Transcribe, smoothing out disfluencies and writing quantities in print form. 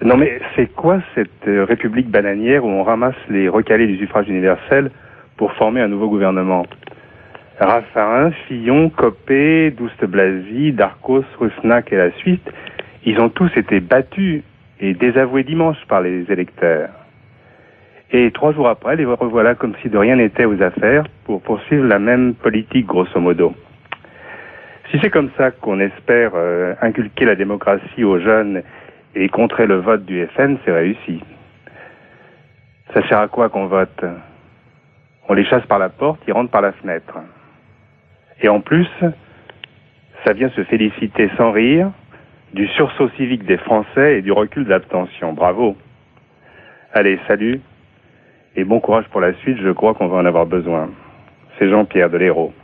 Non mais c'est quoi cette république bananière où on ramasse les recalés du suffrage universel pour former un nouveau gouvernement? Raffarin, Fillon, Copé, Douste-Blazy, Darcos, Rusnac et la suite, ils ont tous été battus et désavoués dimanche par les électeurs. Et 3 jours après, les revoilà comme si de rien n'était aux affaires pour poursuivre la même politique grosso modo. Si c'est comme ça qu'on espère inculquer la démocratie aux jeunes et contrer le vote du FN, c'est réussi. Ça sert à quoi qu'on vote? On les chasse par la porte, ils rentrent par la fenêtre. Et en plus, ça vient se féliciter sans rire du sursaut civique des Français et du recul de l'abstention. Bravo. Allez, salut. Et bon courage pour la suite, je crois qu'on va en avoir besoin. C'est Jean-Pierre de l'Hérault.